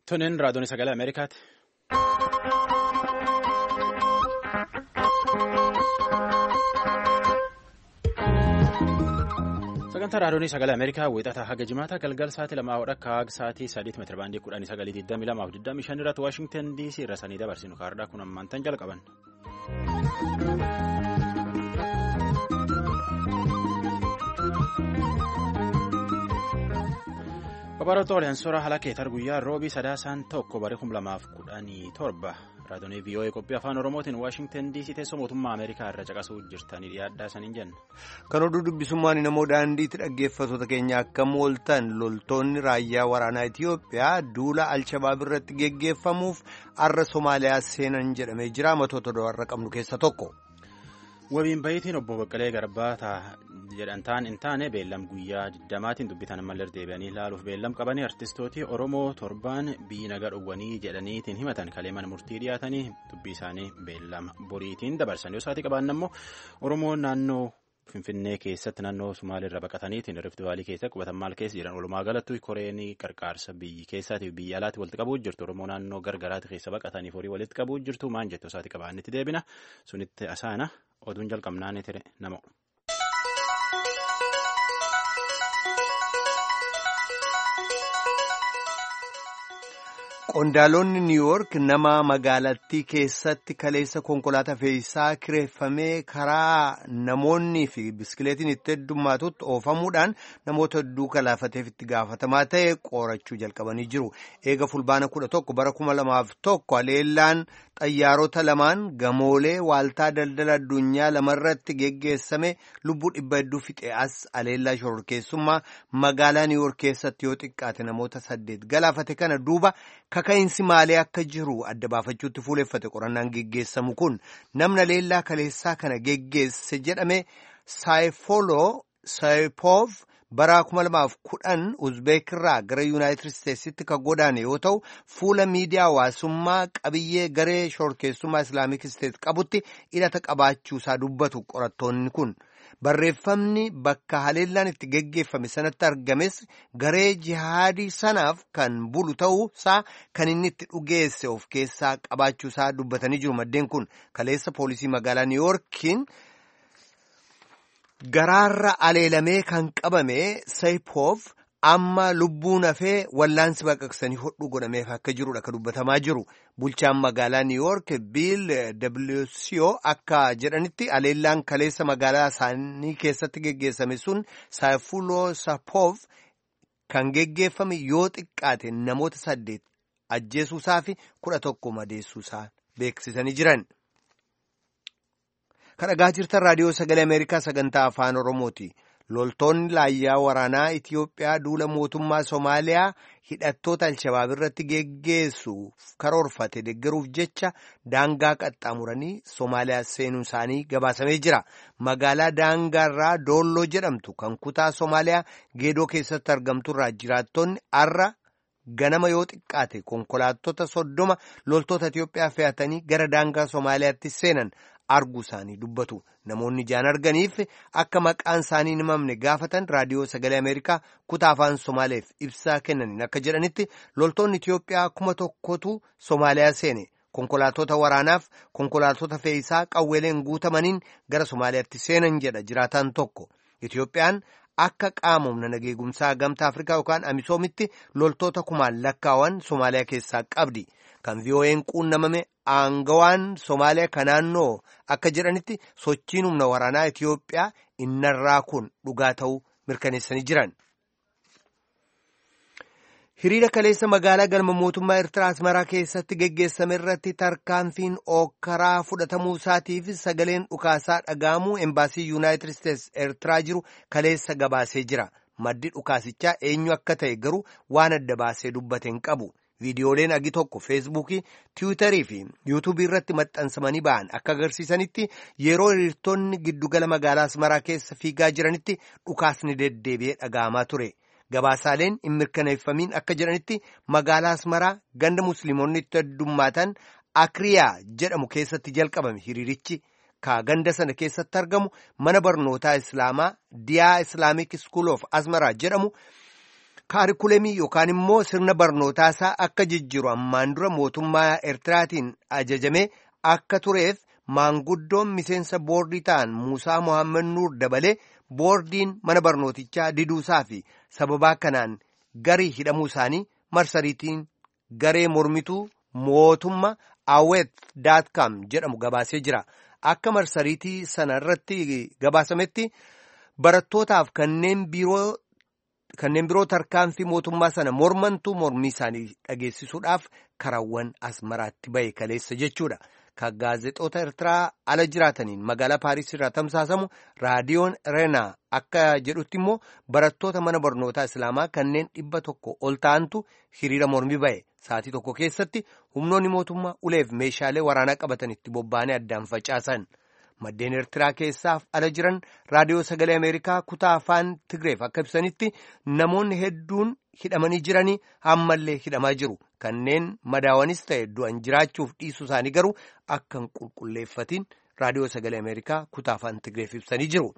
Tunin raadiyoon sagalee Ameerikaati. Sagantaa raadiyoon sagalee Ameerikaa wiixataa haga jimaata galgal sa'aatii 2 akka haga sa'aatii 3 meetira baandii 1922 irratti Waashingtan DC irra sanii dabarsinu kaardhaa kun ammaantan jalqaban. Babaroota Oleensoraa Halakeetar guyyaa roobii sadaasaan tokko bara 2017 raadiyoon VOA qophii afaan Oromootiin Waashingtan DC teessoo mootummaa Ameerikaa irra caqasuu jirtanii dhiyaadhaa saniin jenna. Kan oduu dubbisummaan namoo daandiitti dhaggeeffattoota keenya akka mooltan loltoonni raayyaa waraanaa Itiyoophiyaa duula Alshabaab irratti geggeeffamuuf har'a Somaaliyaa seenan jedhamee jira. Matoota do'arra qabnu keessa tokko. Wabiin bayitiin obbo Baqqalee Garbaa jedhantaan hin taane beellam guyyaa 20tiin dubbitan ammallee deebi'anii ilaaluuf beellam qabanii artistooti Oromoo torbaan biyyi nagaa dhowwanii jedhaniitiin himatan kaleeman murtii dhiyaatanii dubbii isaanii beellam boriitiin dabarsan yoo sa'aatii qabaanna immoo Oromoo naannoo Finfinnee keessatti naannoo Sumaaleerra baqataniitiin Rift Vaalii keessa qubatan maal keessa jiran walumaa galatti koreenii qarqaarsa biyyi keessaatiif biyya alaatti walitti qabuu jirtu Oromoo naannoo gargaraatti keessa baqataniif horii walitti qabuu jirtu maan jettu sa'aatii qabaannitti deebina sunitti asaana oduun jalqabnaanii ture namo. Qondaalonni New York nama magaalattii keessatti kaleessa konkolaataa fe'iisaa kireeffamee karaa namoonni fi biskileetiin itti heddummaatutti oofamuudhaan namoota hedduu kalaafateef itti gaafatamaa ta'e qorachuu jalqabanii jiru. Eega fulbaana 11 bara 2001 aleellaan xayyaarota lamaan gamoolee waaltaa daldala addunyaa lamarratti geggeessame lubbuu 100 fixe as aleellaa shororkeessummaa magaalaa New York keessatti yoo xiqqaate namoota 8 galaafate kana duuba Kaka'insi maalee akka jiru adda baafachuutti fuuleffate qorannaan geggeessamu kun namna leellaa kaleessaa kana geggeesse jedhame Saipov bara 2010 Uzbeekirraa gara Yuunaayitid Isteetsitti kan godaane yoo ta'u fuula miidiyaa hawaasummaa qabiyyee garee shororkeessummaa Islaamik Isteet qabutti hidhata qabaachuusaa dubbatu qorattoonni kun. Barreeffamni bakka haleellaan itti geggeeffame sanatti argames garee jihaadii sanaaf kan bulu ta'uusaa kan inni itti dhugeesse of keessaa qabaachuusaa dubbatanii jiru. Maddeen kun kaleessa poolisii magaalaa New Yorkiin garaarra aleelamee kan qabame Saipov amma lubbuun hafee wallaansi baqaqsanii hodhuu godhameef akka jirudha kan dubbatamaa jiru. Bulchaan magaalaa New York Bill de Blasio akka jedhanitti aleellaan kaleessa magaalaa isaanii keessatti geggeessame sun Saipov kan geggeeffame yoo xiqqaate namoota 8 ajjeesuusaa fi 11 madeessuusaa beeksisanii jiran. Kan dhagaa jirtan raadiyoo sagalee Ameerikaa sagantaa afaan Oromooti. Loltoonni raayyaa waraanaa Itiyoophiyaa duula mootummaa Somaaliyaa hidhattoota Alshabaab irratti geggeessuuf karoorfate deeggaruuf jecha daangaa qaxxaamuranii Somaaliyaa seenuu isaanii gabaasamee jira. Magaalaa daangaarraa Doolloo jedhamtu kan kutaa Somaaliyaa Geedoo keessatti argamturraa jiraattonni har'a ganama yoo xiqqaate konkolaattota 30 loltoota Itiyoophiyaa fe'atanii gara daangaa Somaaliyaatti seenan arguu isaanii dubbatu. Namoonni ijaan arganiif akka maqaan isaanii hin himamne gaafatan raadiyoo sagalee Ameerikaa kutaa afaan Somaaleef ibsaa kennaniin akka jedhanitti loltoonni Itiyoophiyaa 1,000tu Somaaliyaa seene. Konkolaattota waraanaaf konkolaattota fe'iisaa qawweeleen guutamaniin gara Somaaliyaatti seenan jedha jiraataan tokko. Itiyoophiyaan akka qaama humna nageegumsaa gamtaa Afrikaa yookaan Amisoomitti loltoota 1,000 lakkaawan Somaaliyaa keessaa qabdi. Kan VOA'n quunnamame aangawaan Somaaliyaa kan naannoo akka jedhanitti sochiin humna waraanaa Itiyoophiyaa innarraa kun dhugaa ta'uu mirkaneessanii jiran. Hiriira kaleessa magaalaa galma mootummaa Eertiraa Asmaraa keessatti geggeessame irratti tarkaanfiin ookkaraa fudhatamuu isaatiif sagaleen dhukaasaa dhaga'amuu embaasii Yuunaayitid Isteets Eertiraa jiru kaleessa gabaasee jira. Maddi dhukaasichaa eenyu akka ta'e garuu waan adda baasee dubbate hin qabu. Viidiyooleen agi tokko Feesbuukii, Tiwiitarii fi Yuutuubii irratti maxxansamanii ba'an akka agarsiisanitti yeroo hiriirtonni giddugala magaalaa Asmaraa keessa fiigaa jiranitti dhukaasni deddeebi'ee dhaga'amaa ture. Gabaasaaleen hin mirkaneeffamiin akka jedhanitti magaalaa Asmaraa ganda Musliimonni itti heddummaatan Akriyaa jedhamu keessatti jalqabame hiriirichi. Ka ganda sana keessatti argamu mana barnootaa Islaamaa Diyaa Islaamic School of Asmaraa jedhamu kaarikulemii yookaan immoo sirna barnootaasaa akka jijjiiru ammaan dura mootummaa Eertiraatiin ajajamee akka tureef maanguddoon miseensa boordii ta'an Muusaa Mohaammed Nuur dabalee boordiin mana barnootichaa diduusaa fi sababaa kanaan garii hidhamuu isaanii marsariitiin garee mormituu mootummaa awet.com jedhamu gabaasee jira. Akka marsariitii sana irratti gabaasametti barattootaaf kanneen biroo tarkaanfii mootummaa sana mormantuu mormii isaanii dhageessisuudhaaf karaawwan Asmaraatti bahe kaleessa jechuudha. Kan gaazexoota Eertiraa ala jiraataniin magaalaa Paariis irraa tamsaasamu raadiyoon Reenaa akka jedhutti immoo barattoota mana barnootaa Islaamaa kanneen 100 ol ta'antu hiriira mormii bahe. Sa'aatii tokko keessatti humnoonni mootummaa uleef meeshaalee waraanaa qabatan itti bobba'anii addaan facaasan. Maddeen Eertiraa keessaaf ala jiran raadiyoo sagalee Ameerikaa kutaa afaan Tigreef akka ibsanitti namoonni hedduun hidhamanii jiranii ammallee hidhamaa jiru. Kanneen madaawanis ta'e du'an jiraachuuf dhiisuu isaanii garuu akka hin qulqulleeffatiin raadiyoo sagalee Ameerikaa kutaa afaan Tigreef ibsanii jiru.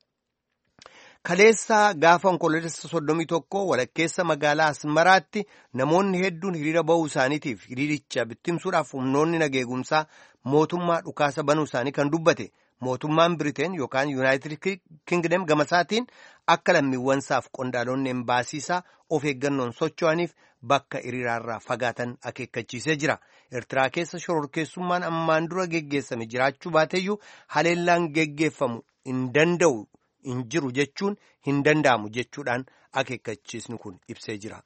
Kaleessaa gaafa onkoloolessa 31 walakkeessa magaalaa Asmaraatti namoonni hedduun hiriira bahuu isaaniitiif hiriiricha bittimsuudhaaf humnoonni nageegumsaa mootummaa dhukaasa banuu isaanii kan dubbate mootummaan Biriteen yookaan Yuunaayitid Kingdom gamasaatiin akka lammiiwwansaaf qondaalonni embaasiisaa of eeggannoon socho'aniif bakka hiriiraarraa fagaatan akeekkachiisee jira. Eertiraa keessa shororkeessummaan ammaan dura geggeessame jiraachuu baateeyyuu haleellaan geggeeffamu hin danda'u. hin jiru jechuun hin danda'amu jechuudhaan akeekkachiisni kun ibsee jira.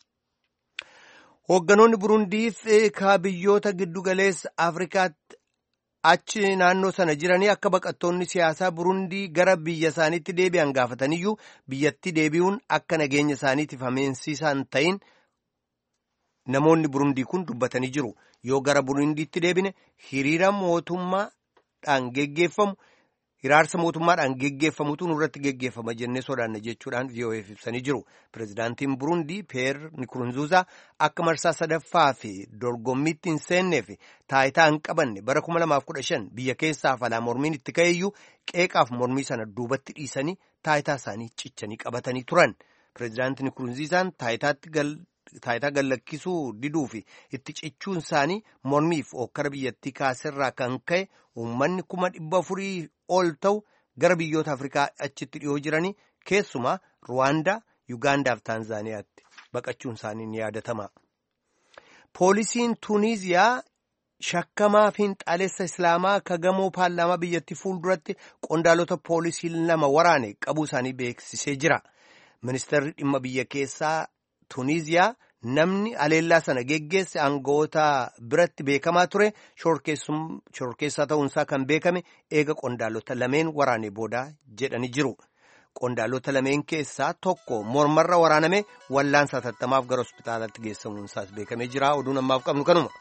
Hoogganoonni Burundii fi biyyoota giddugaleessa Afrikaatti achi naannoo sana jiranii akka baqattoonni siyaasaa Burundii gara biyya isaaniitti deebi'an gaafataniyyuu biyyatti deebi'uun akka nageenya isaaniitiif amansiisaa hin ta'in namoonni Burundii kun dubbatanii jiru. Yoo gara Burundiitti deebine hiriira mootummaadhaan geggeeffamu. Hiraarsa mootummaadhaan geggeeffamutu nurratti geggeeffama jennee sodaanna jechuudhaan VOA'f ibsanii jiru. Pireezidaantiin Burundii Peer Nikurunzuuzaa akka marsaa sadaffaa fi dorgommiitti hin seennee fi taayitaa hin qabanne bara 2015 biyya keessaaf alaa mormiin itti ka'eeyyuu qeeqaaf mormii sana duubatti dhiisanii taayitaa isaanii cichanii qabatanii turan. Pireezidaantiin Nikurunziizaan taayitaa gallakkisuu diduu fi itti cichuun isaanii mormiif ookkara biyyattii kaaserraa kan ka'e uummanni 400,000 ol ta'u gara biyyoota Afrikaa achitti dhiyoo jiranii keessumaa Ruwaandaa, Yuugaandaa fi Taanzaaniyaatti baqachuun isaanii ni yaadatama. Poolisiin Tuuniiziyaa shakkamaa fiinxaalessa Islaamaa kagamoo paarlaamaa biyyattii fuulduratti qondaalota poolisii 2 waraane qabuu isaanii beeksisee jira. Ministeerri dhimma biyya keessaa Tuuniiziyaa namni haleellaa sana geggeesse aangawoota biratti beekamaa ture shororkeessaa ta'uunsaa kan beekame eega qondaalota lameen waraane booda jedhanii jiru. Qondaalota lameen keessaa tokko mormarra waraaname wallaansa hatattamaaf gara hospitaalatti geessamuunsaas beekamee jira. Oduun ammaaf qabnu kanuma.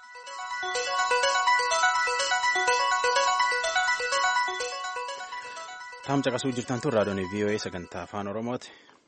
Taam caqasuu jirtan tun raadiyoon VOA sagantaa afaan Oromooti.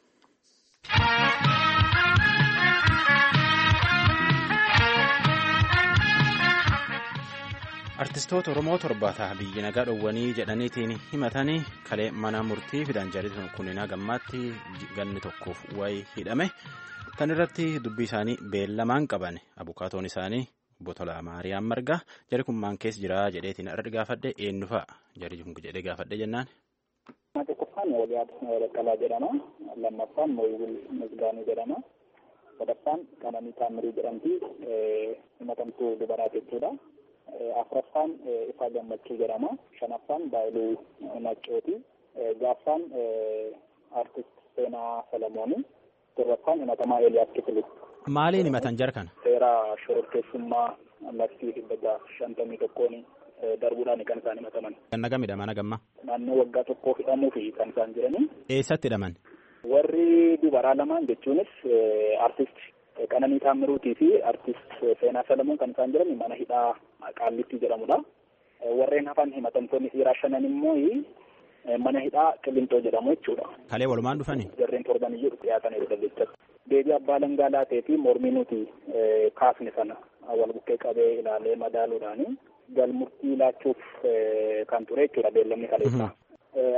Artistoota Oromoo 7 biyyi nagaa dhowwanii jedhaniitiin himatanii kalee mana murtii fidan jaalitan kunniin gammaatti ganni tokkoof wayi hidhame. Tan irratti dubbii isaanii beellamaan qaban abukaatoon isaanii obbo Tolaa Maariyaam Margaa jari kun maan keessa jira jedheetiin irratti gaafadhe eenyu fa'a jari kun jedhee gaafadhe jennaan. Tokkoffaan Waliyaat Baqqalaa jedhama. Lammaffaan Mooyibul Misgaanuu jedhama. Sadaffaan Qananii Taamirii jedhamti himatamtuu dubaraa jechuudha. Afuraffaan Ifaa Gammachuu jedhama. Shanaffaan Baayiluu Maccooti. Jaaffaan Artist Seenaa Salamooni. Torbaffaan himatamaa Eeliyaas Kifilu. Maaliin himatan jara kana? Seera shororkeessummaa labsii 51 darbuudhaan kan isaan himataman. Ganna gamidha mana gamma? Naannoo waggaa tokkoo hidhamuu fi kan isaan jiranii. Eessatti hidhaman? Warri dubaraa lamaan jechuunis artist Qananii Taamiruutii fi artist Seenaa Salamoon kan isaan jiran mana hidhaa Qaallitti jedhamudha. Warreen hafan himatamtoonni dhiiraa 5 immoo mana hidhaa Qilintoo jedhamu jechuudha. Kalee walumaan dhufani? Jarreen torban iyyuu dhiyaataniiru jechuudha. Deebii abbaa langaa laatee fi mormii nuti kaafne sana wal bukkee qabee ilaalee madaaluudhaani galmurtii laachuuf kan ture jechuudha beellamni kaleessaa.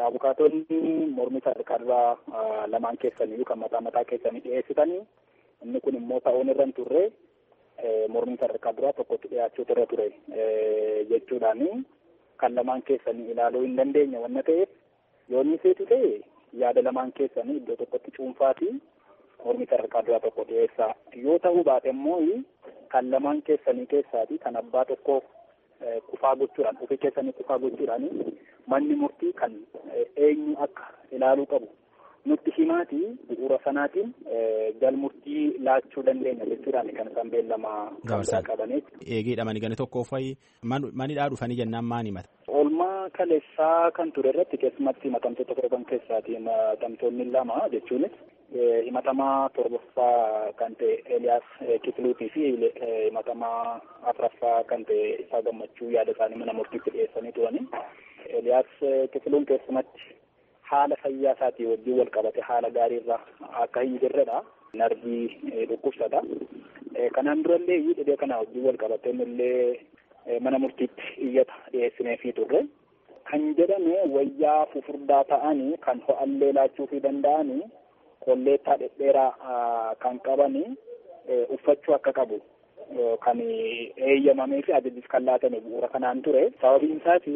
Abukaatonni mormii sadarkaa duraa lamaan keessaniyyuu kan mataa keessanii dhiyeessitanii inni kun immoo ta'uun irra hin turre mormii sadarkaa duraa tokkotti dhiyaachuutu irra ture jechuudhaani kan lamaan keessanii ilaaluu hin dandeenye wanna ta'eef yoo inni seetu ta'e yaada lamaan keessanii iddoo tokkotti cuunfaatii mormii sadarkaa duraa tokko dhiyeessaa yoo ta'uu baate immoo kan lamaan keessanii keessaatii kan abbaa tokko kufaa gochuudhaan ofii keessanii kufaa gochuudhaan manni murtii kan eenyu akka ilaaluu qabu nutti himaatii bu'uura sanaatiin galmurtii laachuu dandeenya jechuudhaan kan isaan beellama qabanii. Eegiidha manigani tokko fa'i manidhaa dhufanii jennaan maan himata. Oolmaa kaleessaa kan ture irratti keessumatti himatamtoota torban keessaati himatamtoonni lama jechuunis himatamaa torbaffaa kan ta'e Eeliyaas Kifiluutii fi himatamaa afuraffaa kan ta'e Isaa Gammachuu yaada isaanii mana murtiitti dhiyeessanii turani. Eeliyaas Kifiluun keessumatti haala fayyaa isaatii wajjin wal qabate haala gaariirra akka hin jirredha. Narbii dhukkubsata. Kanaan durallee dhibee kana wajjin wal qabatee illee mana murtiitti iyyata dhiyeessineefii turre. Kan jedhame wayyaa fufurdaa ta'anii kan ho'allee laachuufii danda'anii kolleettaa dhedheeraa kan qabanii uffachuu akka qabu kan eeyyamamee fi ajajis kan laatame bu'uura kanaan ture. Sababiin isaati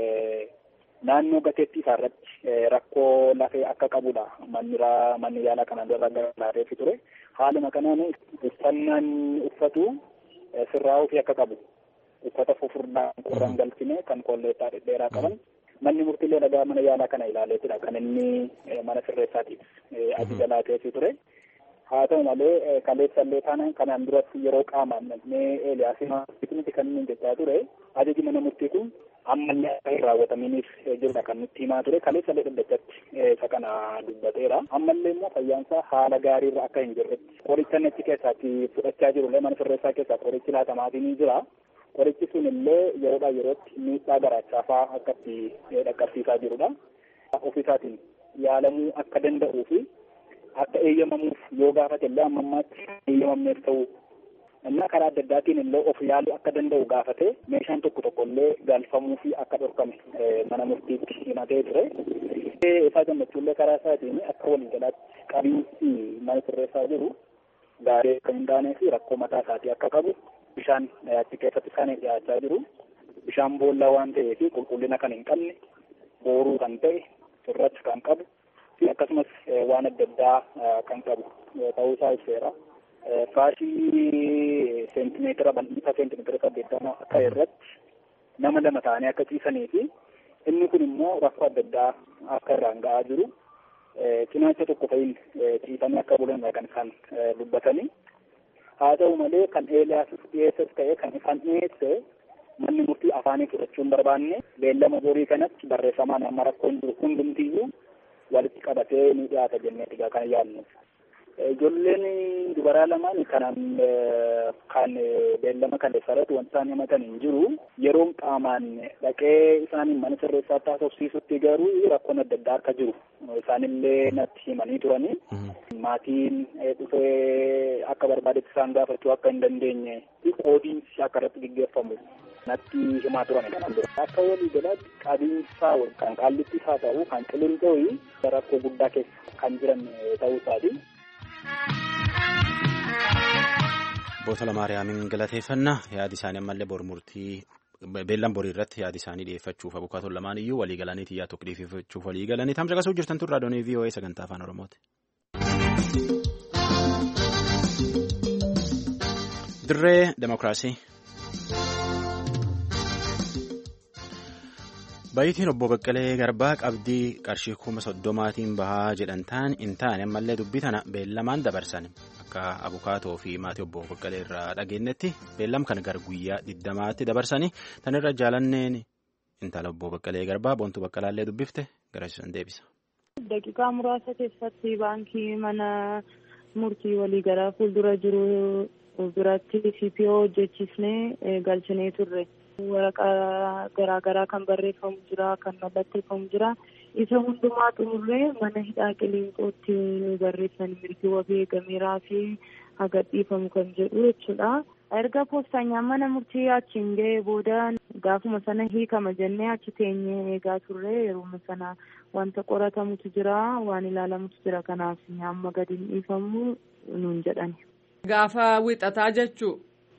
naannoo gateettii isaarratti rakkoo lafee akka qabudha. Manni yaalaa kanaan dura laateefi ture. Haaluma kanaan uffannaan uffatu sirraa'uufi akka qabu. Uffata fufurdaa qorraan galchine kan kolleettaa dhedheeraa qaban. Manni murtiilee dhagaa mana yaalaa kana ilaaleetidha kan inni mana sirreessaatiif ajaja laateefi ture. Haa ta'u malee kaleessallee taanaan kanaan duratti yeroo qaamaan namni Eeliyaasiin miti kan inni jechaa ture ajaji mana murtii kun ammallee akka hin raawwataminiif jirudha kan nutti himaa ture. Kaleessallee dhaddachatti isa kana dubbateera. Ammallee immoo fayyaansaa haala gaariirra akka hin jirretti qoricha netti keessaatti fudhachaa jirullee mana sirreessaa keessaa qorichi laatamaatii ni jira. Qorichi sun illee yeroodhaa yerootti miidhaa garaachaa akkatti dhaqqabsiisaa jirudha. Ofiisaatiin yaalamuu akka danda'uu fi akka eeyyamamuuf yoo gaafate illee amma ammaatti eeyyamamneef ta'uu innaa karaa adda addaatiin illee of yaaluu akka danda'u gaafate meeshaan tokko illee galfamuu fi akka dhorkame mana murtiitti himatee ture. Isaa Gammachuullee karaa isaatiin akka waliigalaatti qabiinsi mana sirreessaa jiru gaarii akka hin taanee fi rakkoo mataa isaatii akka qabu. Bishaan achi keessatti isaanii dhiyaachaa jiru. Bishaan boollaa waan ta'eef qulqullina kan hin qabne, booruu kan ta'e, sirracha kan qabu fi akkasumas waan adda addaa kan qabu ta'uu isaa ibseera. Faashii seentimeetira bal'isa seentimeetira 80 akka irratti nama lama ta'anii akka ciisanii fi inni kun immoo rakkoo adda addaa akka irraan ga'aa jiru. Cinaacha tokko fa'iin ciisanii akka bulan kan isaan dubbatanii. Haa ta'u malee kan Eeliyaas dhiyeessas ta'e kan isaan dhiyeesse manni murtii afaanii fudhachuu hin barbaanne beellama borii kanatti barreeffamaan amma rakkoon jiru hundumtiyyuu walitti qabatee ni dhiyaata jenneeti kan yaadnu. Ijoolleen dubaraa lamaan kan beellama kaleessarratti wanti isaan himatan hin jiru. Yeroon qaamaan dhaqee isaaniin mana sirreessaa taasofsiisutti garuu rakkoon adda addaa akka jiru isaanillee natti himanii turanii. Maatiin dhufee akka barbaadetti isaan gaafachuu akka hin dandeenye qoodiinsi akka irratti gaggeeffamu natti himaa turan kanaan dura. Akka walii galaatti qabiinsaa kan qaallittis haa ta'u kan qilintooyi rakkoo guddaa keessa kan jiran ta'uu isaati. Bootala Maariyaamiin galateeffannaa yaadi isaanii ammallee bor murtii beellan borii irratti yaadi isaanii dhiyeeffachuuf abukaatoon lamaan iyyuu walii galaniiti yaa tokko dhiyeeffachuuf walii galanii tamsa qasuu jirtan tun raadiyoonii VOA sagantaa afaan Oromooti. Dirree Demokiraasii. Baay'itiin obbo Baqqalee Garbaa qabdii qarshii 30,000 bahaa jedhantaan hin taane ammallee dubbii tana beellamaan dabarsan akka abukaatoo fi maatii obbo Baqqalee irraa dhageenyetti beellam kana gara guyyaa 20tti dabarsanii tan irra jaalanneen intala obbo Baqqalee Garbaa boontuu Baqqalaallee dubbifte garasiisan deebisa. Daqiiqaa muraasa keessatti baankii mana murtii walii gara fuuldura jiru biratti CPO hojjechiisnee galchinee turre. Waraqaa garaagaraa kan barreeffamu jira, kan mallatteeffamu jira. Isa hundumaa xumurree mana hidhaa Qiliinxootti nu barreessan mirgi wabii eegameeraa fi haga dhiifamu kan jedhu jechuudha. Erga poostanyaan mana murtii achiin ga'ee booda gaafuma sana hiikama jennee achi teenyee eegaa turre. Yeroo sana wanta qoratamutu jira, waan ilaalamutu jira, kanaaf amma gadi hin dhiifamu nuun jedhani. Gaafa wixataa jechuu?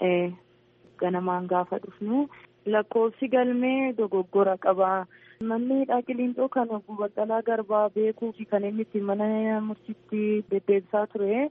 Ganamaan gaafa dhufnu lakkoofsi galmee dogoggora qaba. Manni hidhaa Qilinxoo kan obbo Baqqalaa Garbaa beekuu fi kan inni itti mana murtiitti deddeebisaa ture.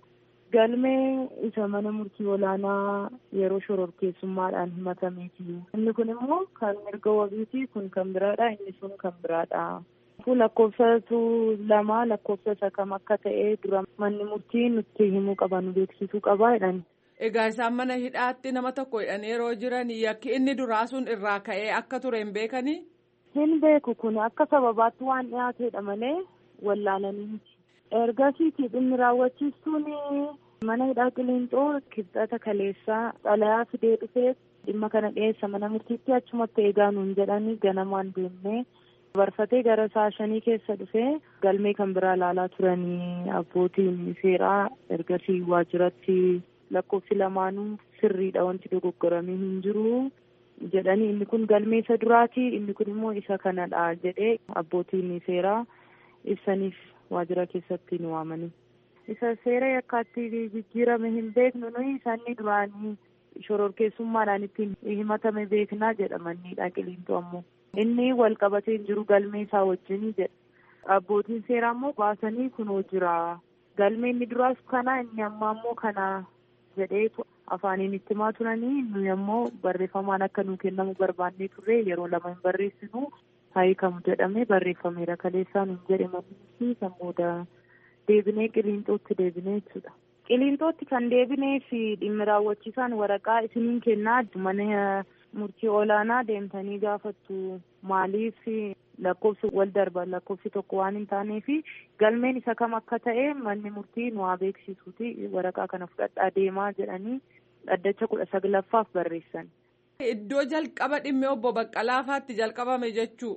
Galmee isa mana murtii olaanaa yeroo shororkeessummaadhaan himatameeti. Inni kun immoo kan mirga wabiiti, kun kan biraadha, inni sun kan biraadha. Lakkoofsatu lama, lakkoofsa isa kam akka ta'e dura manni murtii nutti himuu qaba, nu beeksisuu qaba jedhani. Egaa isaan mana hidhaatti nama tokko hidhan yeroo jiran yakki inni duraa sun irraa ka'ee akka ture hin beekanii? Hin beeku, kun akka sababaatti waan dhiyaateedha malee wallaalanii miti. Ergasiiti dhimmi raawwachiistuun mana hidhaa Qilinxoo kibxata kaleessaa xalayaa fidee dhufee dhimma kana dhiyeessa mana murtiitti, achumatti eegaa nuun jedhanii ganamaan deemnee barfatee gara sa'a 5 keessa dhufee galmee kan biraa ilaalaa turanii abbootiin seeraa. Ergasii waajjiratti lakkoofsi lamaanuu sirriidha, wanti dogoggoramee hin jiru jedhanii, inni kun galmee isa duraati, inni kun immoo isa kanadha jedhee abbootiin seeraa ibsaniif waajjira keessatti nu waamanii. Isa seera yakkaatti jijjiirame hin beeknu nuyi, isaanii duraanii shororkeessummaadhaan ittiin himatame beeknaa jedhamanii hidhaa Qilinxoo ammoo inni wal qabatee hin jiru galmee isaa wajjin jedha. Abbootiin seeraa ammoo baasanii kunoo jira, galmee inni duraas kana, inni ammaa ammoo kana jedhee afaaniin itti himaa turanii. Nuyi ammoo barreeffamaan akka nuu kennamu barbaannee turre, yeroo lama hin barreessinu hiikamu jedhamee barreeffameera kaleessaa nuun jedhe manni. Kan booda deebinee Qilinxootti deebinee jechuudha. Qilinxootti kan deebinee fi dhimmi raawwachiisaan waraqaa isiniin kennaa, mana murtii olaanaa deemtanii gaafattu, maaliif lakkoofsi wal darba, lakkoofsi tokko waan hin taanee fi galmeen isa kam akka ta'e manni murtii nu haa beeksisuuti, waraqaa kana fudhadhaa deemaa jedhanii dhaddacha 19ffaaf barreessan. Iddoo jalqaba dhimmi obbo Baqqalaafaatti jalqabame jechuu?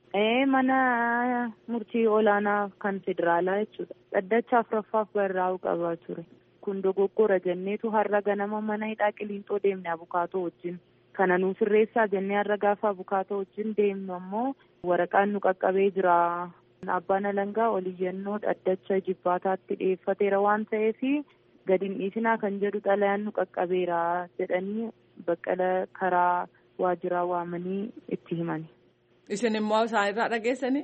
Mana murtii olaanaa kan federaalaa jechuudha. Dhaddacha 4ffaaf barraa'uu qabaa ture. Kun dogoggora jenneetu har'a ganama mana hidhaa Qilinxoo deemne abukaatoo wajjin. Kana nuu sirreessaa jennee har'a gaafa abukaatoo wajjin deemnu ammoo waraqaan nu qaqqabee jira. Abbaan alangaa oliyyannoo dhaddacha jibbaataatti dhiyeeffateera waan ta'eef gadi hin dhiisinaa kan jedhu xalayaan nu qaqqabeera jedhanii Baqqala karaa waajjiraa waamanii itti himani. Isin immoo isaan irraa dhageessanii?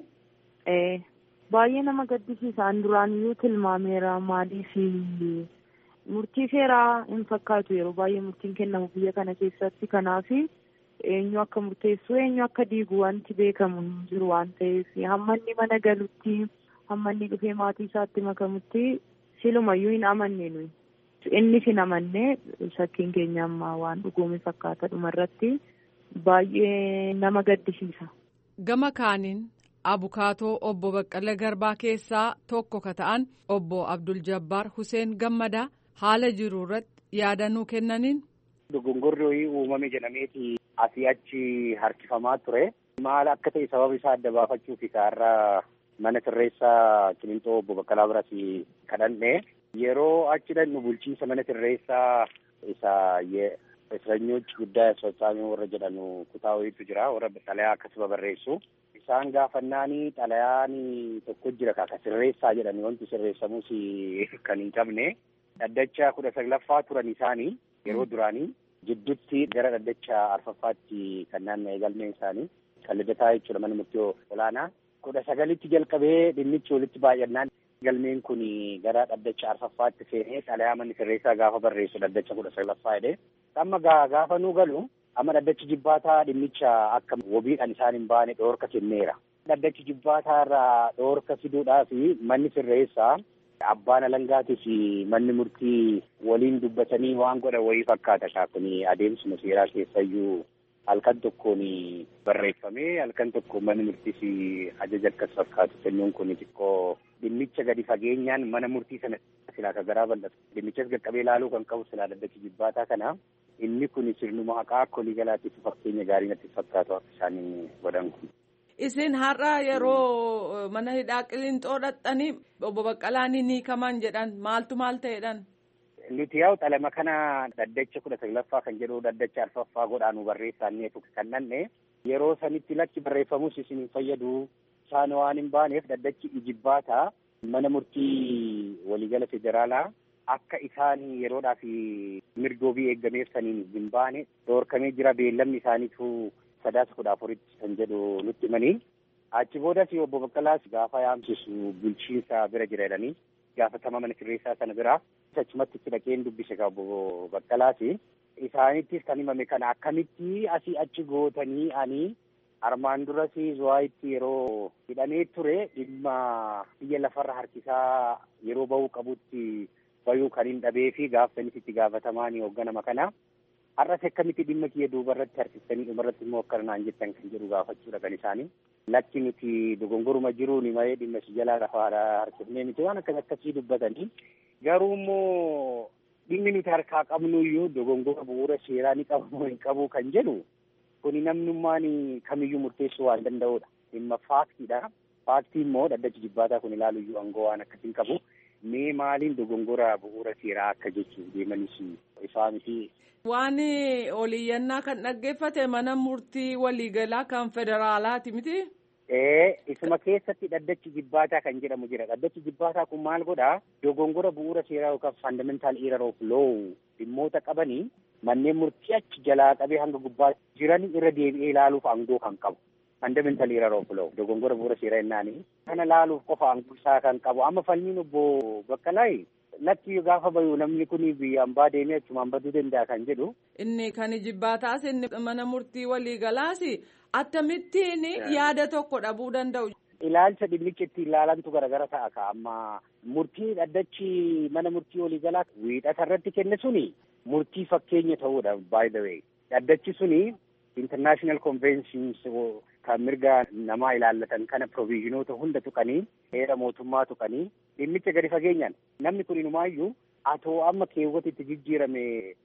Baay'ee nama gaddisiisa. Duraaniyyuu tilmaameera, maaliif murtii seeraa hin fakkaatu yeroo baay'ee murtiin kennamu biyya kana keessatti. Kanaaf eenyu akka murteessu, eenyu akka diigu wanti beekamu hin jiru waan ta'eef hamma inni mana galutti, hamma inni dhufee maatii isaatti makamutti silumayyuu hin amanne nuyi. Innis hin amanne, shakkiin keenya amma waan dhugoome fakkaata dhumarratti. Baay'ee nama gaddisiisa. Gama kaaniin abukaatoo obbo Baqqala Garbaa keessaa tokko ka ta'an obbo Abdul Jabbaar Huseen Gammadaa haala jiru irratti yaadannoo kennaniin. Dogongorri uumame jedhameeti asii achi harkifamaa ture. Maal akka ta'e sababa isaa adda baafachuuf isaarraa mana sirreessaa Qilinxoo obbo Baqqalaa biras kadhanne. Yeroo achi dhannu bulchiinsa mana sirreessaa isa እስረኞች ጉዳይ አስፈጻሚ warra jedhanu kutaa wayiitu jira, warra xalayaa akkasuma barreessu. Isaan gaafannaan xalayaan tokko jira ka sirreessaa jedhani, wanti sirreessamus kan hin qabne. Dhaddacha 19ffaa turan isaanii yeroo duraanii jidduutti gara dhaddacha 4ffaatti kan naanna'e galmeen isaanii kan lidataa jechuudha. Mana murtii olaanaa 19tti jalqabee dhimmichi walitti baay'annaan galmeen kun gara dhaddacha 4ffaatti seenee xalayaa manni sirreessaa gaafa barreessu dhaddacha 19ffaa jedhee amma gaafa nu galu amma dhaddachi jibbaataa dhimmicha akka wabiidhaan isaan hin baane dhoorka kenneera. Dhaddachi jibbaataa irraa dhoorka fiduudhaaf manni sirreessaa abbaan alangaatii fi manni murtii waliin dubbatanii waan godhan wayii fakkaata. Kun adeemsuma seeraa keessayyuu halkan tokkoon barreeffamee halkan tokko manni murtiis ajaja akkas fakkaatu kennuun kun xiqqoo dhimmicha gadi fageenyaan mana murtii sana silaa ka garaa bal'atu. Dhimmichas qaqqabee ilaaluu kan qabu silaa dhaddachi jibbaataa kana. Inni kun sirnuma haqaa akka walii galaatiif fakkeenya gaarii natti fakkaatu akka isaan godhan kun. Isin har'a yeroo mana hidhaa Qilinxoo dhaqxanii obbo Baqqalaan ni hiikaman jedhan maaltu maal ta'edhan? Nuti yaa'u xalama kana dhaddacha 19ffaa kan jedhu dhaddacha arfaffaa godhaanu barreessaannee kan dhanne yeroo sanitti lakki barreeffamus isin hin fayyadu isaan waan hin baaneef dhaddachi ijibbaataa mana murtii waliigala federaalaa akka isaan yeroodhaaf mirgoobii eeggameef saniin hin baane doorkamee jira beellamni isaaniitu 14 kan jedhu nutti himanii achi boodas obbo Baqqalaas gaafa yaamsisu bulchiinsa bira jira jedhanii gaafatama mana sirreessaa sana biraa achumatti itti dhaqeen dubbise obbo Baqqalaas isaanittis kan himame kana akkamitti asii achi gootanii ani armaan duras Zuwaayitti yeroo hidhamee ture dhimma biyya lafarra harkisaa yeroo bahuu qabutti bayuu kan hin dhabee fi gaafsanis itti gaafatamaan hoogganama kana har'as akkamitti dhimma kiyya duubarratti harkistanii dhumarratti immoo akkanaan jettan kan jedhu gaafachuudha kan isaanii. Lakki nuti dogongoruma jiruun malee dhimma si jalaa lafaadha harkifnee miti waan akkasii dubbatanii garuu immoo dhimmi nuti harkaa qabnu iyyuu dogongora bu'uura seeraa ni qabu hin qabu kan jedhu kuni namnummaan kamiyyuu murteessuu waan danda'udha. Dhimma faaktiidha. Faaktii immoo dhaddachi jibbaataa kun ilaalu iyyuu aangoo waan akkasiin qabu mee maaliin dogongora bu'uura seeraa akka jechuun deemanis isaa miti. Waan oliyyannaa kan dhaggeeffate mana murtii waliigalaa kan federaalaati miti? Isuma keessatti dhaddachi jibbaataa kan jedhamu jira. Dhaddachi jibbaataa kun maal godhaa? Dogongora bu'uura seeraa yookaan fundamental error of law dhimmoota qabanii manneen murtii achi jalaa qabee hanga gubbaa jiran irra deebi'ee ilaaluuf aangoo kan qabu. Fundamental error of law dogongora bu'uura seeraa jennaani. Kana ilaaluuf qofa aangoo isaa kan qabu. Amma falmiin obbo Baqqalaa lakki gaafa bayu namni kun biyya hambaa deemee achumaan baduu danda'a kan jedhu. Inni kan jibbaataas inni mana murtii waliigalaas akkamittiin yaada tokko dhabuu danda'u. Ilaalcha dhimmicha itti ilaalantu garagara ta'a ka amma murtii dhaddachi mana murtii waliigalaa wiixata irratti kenne suni murtii fakkeenya ta'uudha by the way. Dhaddachi suni international conventions kan mirga namaa ilaallatan kana provisionoota hunda tuqanii heera mootummaa tuqanii dhimmicha gadi fageenyaan namni kun inumaayyuu atoo amma keewwata itti jijjiirame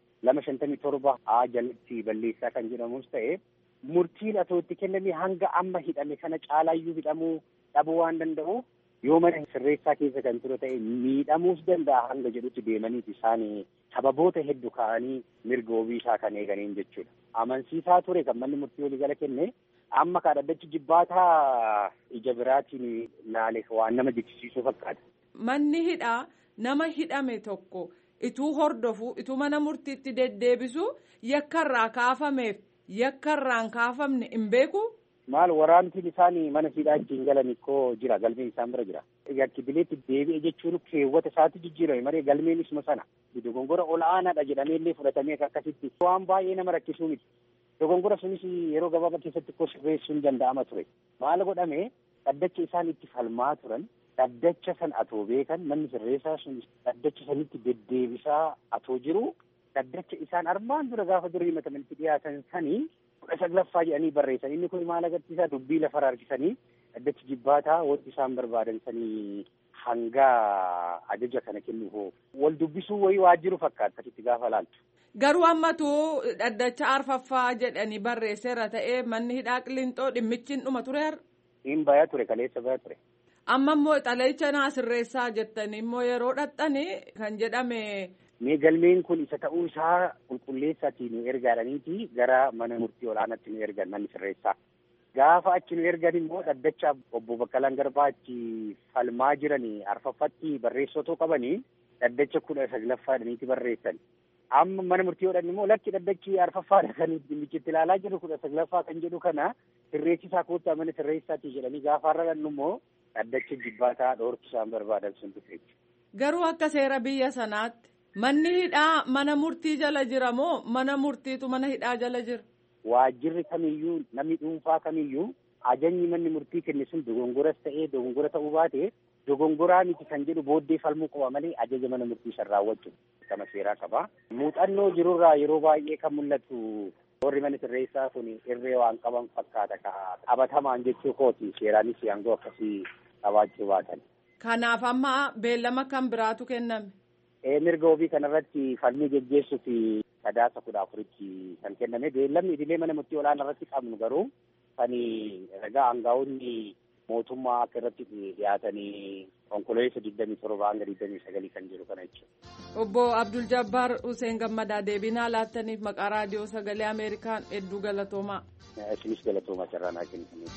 257 jalatti balleessaa kan jedhamus ta'e murtiin atoo itti kenname hanga amma hidhame kana caalaayyuu hidhamuu dhabuu waan danda'u yoo mana sirreessaa keessa kan ture ta'e miidhamuus danda'a hanga jedhutti deemaniiti isaan sababoota hedduu ka'anii mirga ofii isaa kan eeganiin jechuudha. Amansiisaa ture kan manni murtii waliigala kenne amma kan dhaddachi jibbaataa ija biraatiin laale waan nama jechisiisuu fakkaata. Manni hidhaa nama hidhame tokko ituu hordofu ituu mana murtiitti deddeebisu yakkarraa kaafameef yakkarraan kaafamne hin beeku. Maal waraantiin isaanii mana hidhaa ittiin galan ikkoo jira galmeen isaan bira jira. Yakkibileetti deebi'e jechuun keewwata isaatti jijjiirame malee galmeen isuma sana. Dogongora ol'aanaadha jedhamee illee fudhatamee akkasitti waan baay'ee nama rakkisuu miti. Dogongora sunis yeroo gabaabaa keessatti ikkoo sirreessuun danda'ama ture. Maal godhame dhaddacha isaan itti falmaa turan dhaddacha san atoo beekan manni sirreessaa sun dhaddacha sanitti deddeebisaa atoo jiru dhaddacha isaan armaan dura gaafa durii himatamanitti dhiyaatan sanii 19ffaa jedhanii barreessan. Inni kun maal agarsiisaa dubbii lafarra harkisanii dhaddachi jibbaataa wanti isaan barbaadan sanii hanga ajaja kana kennuuf wal dubbisuu wayii waajjiru fakkaata itti gaafa laaltu. Garuu ammatu dhaddacha arfaffaa jedhanii barreesseera ta'ee manni hidhaa Qiliinxoo dhimmichiin dhuma tureera. Hin bayaa ture kaleessa bayaa ture. Amma immoo xalayicha naa sirreessaa jettanii immoo yeroo dhaxxanii kan jedhame. Mee galmeen kun isa ta'uu isaa qulqulleessaatii nu ergaadhaniiti gara mana murtii olaanaatti nu ergan manni sirreessaa. Gaafa achi nu ergan immoo dhaddacha obbo Baqqalaan Garbaa achi falmaa jiranii arfaffatti barreessotoo qabanii dhaddacha 19ffaadhaniiti barreessan. Amma mana murtii hodhan immoo lakki dhaddachi arfaffaadha kan dhimmichitti ilaalaa jiru 19ffaa kan jedhu kana sirreessisaa koottaa mana sirreessaatii jedhanii gaafa har'adhannu immoo dhaddacha jibbaataa dhoorki isaan barbaadan sun dhufe. Garuu akka seera biyya sanaatti manni hidhaa mana murtii jala jira moo mana murtiitu mana hidhaa jala jira? Waajjirri kamiyyuu namni dhuunfaa kamiyyuu ajajni manni murtii kenne sun dogongoras ta'ee dogongora ta'uu baate dogongoraa miti kan jedhu booddee falmuu qaba malee ajaja mana murtii san raawwachuu kama seeraa qaba. Muuxannoo jirurraa yeroo baay'ee kan mul'atu warri mana sirreessaa kun irree waan qaban fakkaata qabatamaan jechuu kooti seeraanis aangoo akkasii qabaachuu baatan. Kanaaf amma beellama kan biraatu kenname. Mirga ofii kanarratti falmii geggeessuuf 14 kan kenname beellamni idilee mana murtii olaanaa irratti qabnu garuu kan ragaa aangaa'onni mootummaa akka irratti dhiyaatanii konkolaataa 27 hanga 29 kan jiru kana jechuudha. Obbo Abdul Jabbaar Hussein Gammadaa deebinaa laattaniif maqaa raadiyoo sagalee Ameerikaan hedduu galatoomaa. Isinis galatoomaa carraa naa kennitaniif.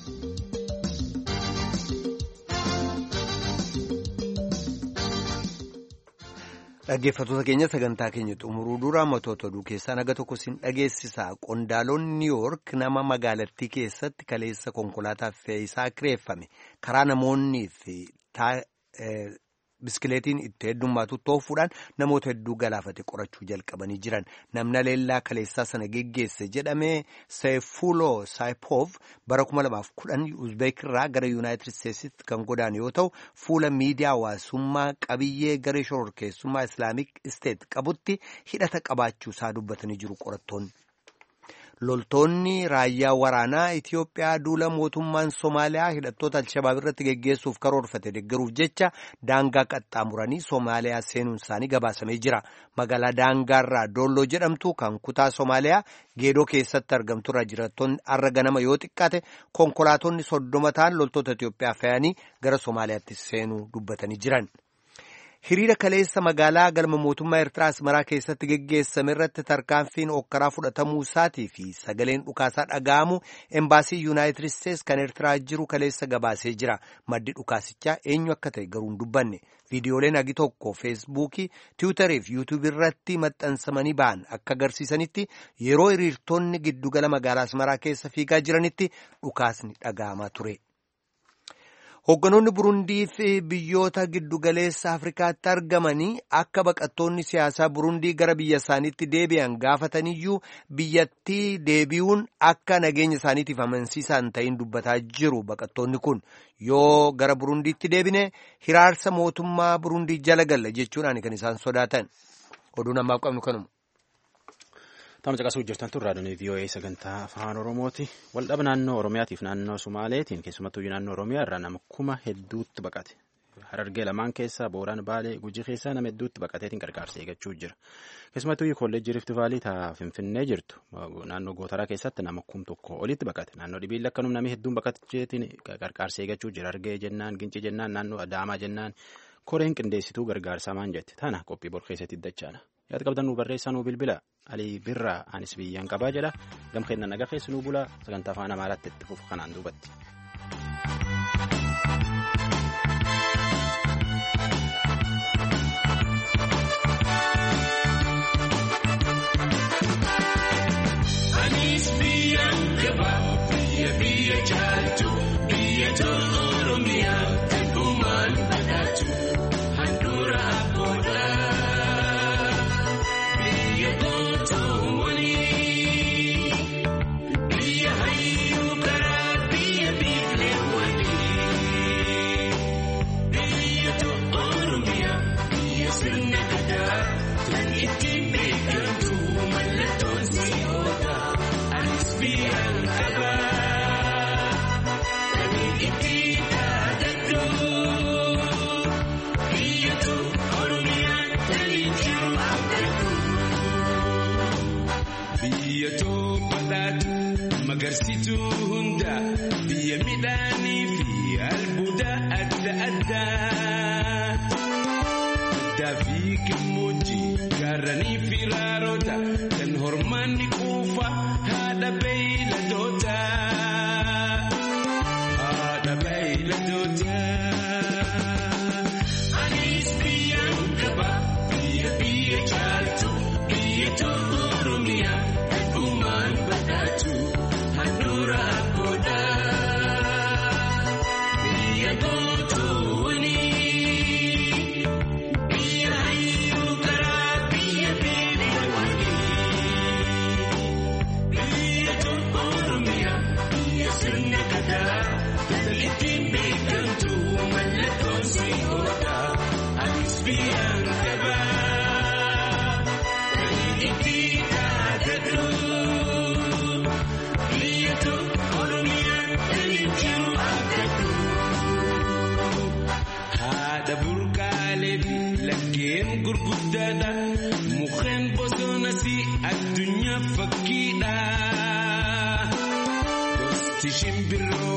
Dhaggeeffattoota keenya sagantaa keenya xumuruu dura matoota oduu keessaa naga tokko sin dhageessisa. Qondaaloonni New York nama magaalattii keessatti kaleessa konkolaataa fe'iisaa kireeffame karaa namoonni fi biskileetiin itti heddummaatu toofuudhaan namoota hedduu galaafate qorachuu jalqabanii jiran. Namni leellaa kaleessaa sana geggeesse jedhamee Seyfulo Saipov bara 2010 Uzbeek irraa gara Yuunaayitid Steetsitti kan godaane yoo ta'u fuula miidiyaa hawaasummaa qabiyyee garee shororkeessummaa Islaamik Isteet qabutti hidhata qabaachuu isaa dubbatanii jiru qorattoonni. Loltoonni raayyaa waraanaa Itiyoophiyaa duula mootummaan Somaaliyaa hidhattoota Alshabaab irratti geggeessuuf karoorfate deeggaruuf jecha daangaa qaxxaamuranii Somaaliyaa seenuun isaanii gabaasamee jira. Magaalaa daangaarraa Doolloo jedhamtu kan kutaa Somaaliyaa Geedoo keessatti argamtu irraa jiraattonni har'a ganama yoo xiqqaate konkolaatonni 30 ta'an loltoota Itiyoophiyaa fe'anii gara Somaaliyaatti seenuu dubbatanii jiran. Hiriira kaleessa magaalaa galma mootummaa Eertiraa Asmaraa keessatti geggeessame irratti tarkaanfiin okkaraa fudhatamuu isaatii fi sagaleen dhukaasaa dhaga'amu embaasii Yuunaayitid Isteets kan Eertiraa jiru kaleessa gabaasee jira. Maddi dhukaasichaa eenyu akka ta'e garuu hin dubbanne. Viidiyooleen hagi tokko Feesbuukii, Tiwiitarii fi Yuutuubii irratti maxxansamanii ba'an akka agarsiisanitti yeroo hiriirtonni giddugala magaalaa Asmaraa keessa fiigaa jiranitti dhukaasni dhaga'amaa ture. Hoogganoonni Burundii fi biyyoota giddugaleessa Afrikaatti argamanii akka baqattoonni siyaasaa Burundii gara biyya isaaniitti deebi'an gaafataniyyuu biyyattii deebi'uun akka nageenya isaaniitiif amansiisaa hin ta'in dubbataa jiru. Baqattoonni kun yoo gara Burundiitti deebine hiraarsa mootummaa Burundii jala galla jechuudhaan kan isaan sodaatan. Oduun ammaaf qabnu kanuma. Tama caqasuu jirtan tun raadiyoon VOA sagantaa afaan Oromooti. Waldhaba naannoo Oromiyaatiif naannoo Sumaaleetiin keessumattuu naannoo Oromiyaa irraa nama kuma hedduutti baqate. Harargee lamaan keessaa Booraan Baalee Gujii keessaa nama hedduutti baqateetiin gargaarsa eegachuu jira. Keessumattuu kolleejjii Rift Vaalii taa Finfinnee jirtu naannoo Gootaraa keessatti nama 1,000 olitti baqate. Naannoo Dhibiilla akkanum namni hedduun baqateetiin gargaarsa eegachuu jira. Harargee jennaan, Gincii jennaan, naannoo Adaamaa jennaan koreen qindeessituu gargaarsaa maan jette. Tana qophii bor keessatti dachaana. Yaada qabdan nu barreessaa nu bilbila. Alii birraa anis biyyaan qabaa jedha. Gam kennan nagaa keessi nu bulaa sagantaa afaan Amaaraatti itti fufu kanaan duubatti. Anis biyyaan qabaa biyya jaaltu biyya Oromiyaa eegumaan badhaatu handhuura booda. Magarsituu hunda biyya midhaanii fi albuuda adda addaa. Addaa fi gammoojjii gaarranii fi raaroota kan hormaanni quufa haadha beeyladoota. Haadha beeyladoota. Anis biyyaan qaba biyya jaaltu biyya Oromiyaa eegumaan badhaatu. Gurguddaadha mukkeen bosonasi addunyaa fakkiidha gosti shimbirroo.